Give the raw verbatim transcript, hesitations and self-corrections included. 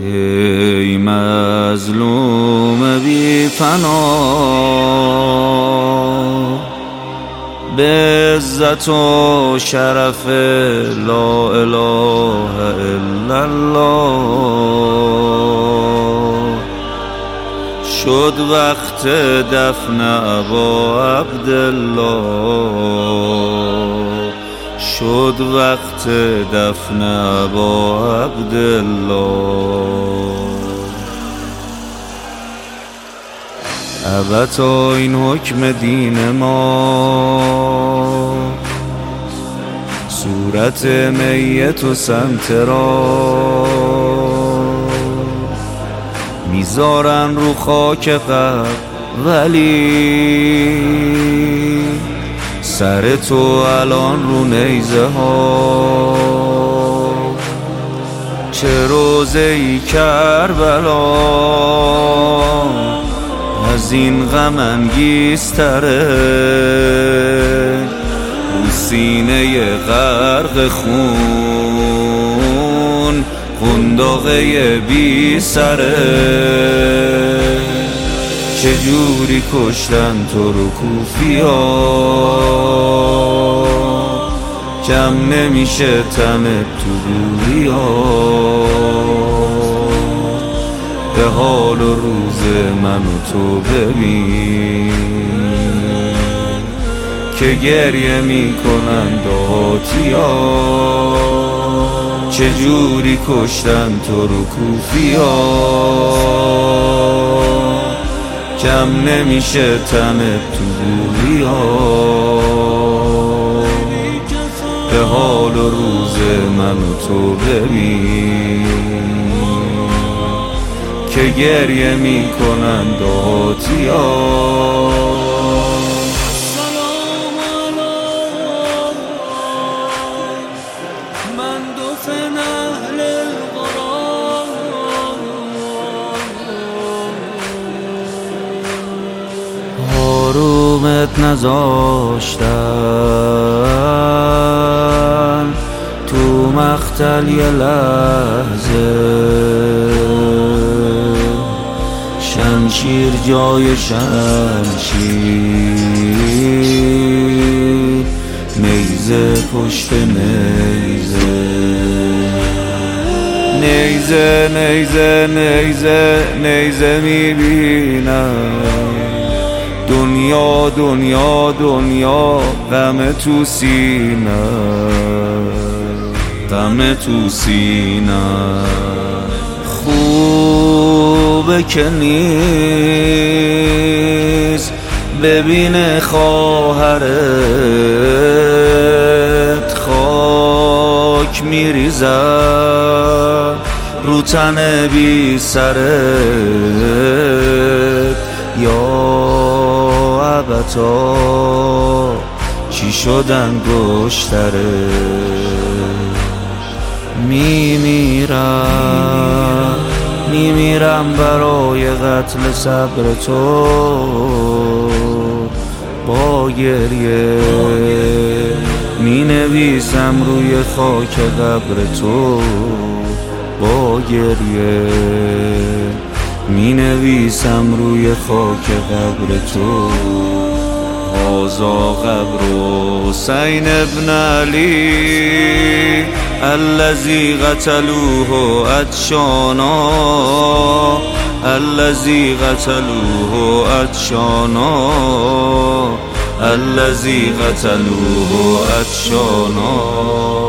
ای مظلوم بی پناه، به عزت و شرف لا اله الا الله، شد وقت دفن ابا عبدالله، شد وقت دفن ابا عبدالله. البته این حکم دین ما، صورت میت و سمت را میذارن رو خاک قبر، ولی سر تو الان رو نیزه ها. چه روزه ای کربلا از این غم انگیزتره، رو سینه غرق خون قنداقه بی سره. چجوری کشتن تو رو کوفیا، کم نمیشه تنت تو دوریا. به حال و روز من و تو ببین که گریه میکنن دهاتیا. چجوری کشتن تو رو کوفیا، کم نمیشه تنت تو دوریا. به حال و روز من و تو ببین که گریه میکنن دهاتیا. حرومت نذاشتن تو مقتل یه لحظه، شمشیر جای شمشیر، نیزه پشت نیزه. نیزه نیزه نیزه نیزه میبینم، دنیا دنیا دنیا غم تو سینه، غم تو سینه. خوبه که نیست ببینه خواهرت خاک میریزد رو تن بی سرت. یا ابتا چی شدن گشتره، میمیرم میمیرم برای قتل صبر تو. با گریه می نویسم روی خاک قبر تو. با گریه می نویسم روی خاک قبر تو. هذا قبر حسین ابن علی الذی قتلوه عطشانا، الذی قتلوه عطشانا، الذی قتلوه عطشانا.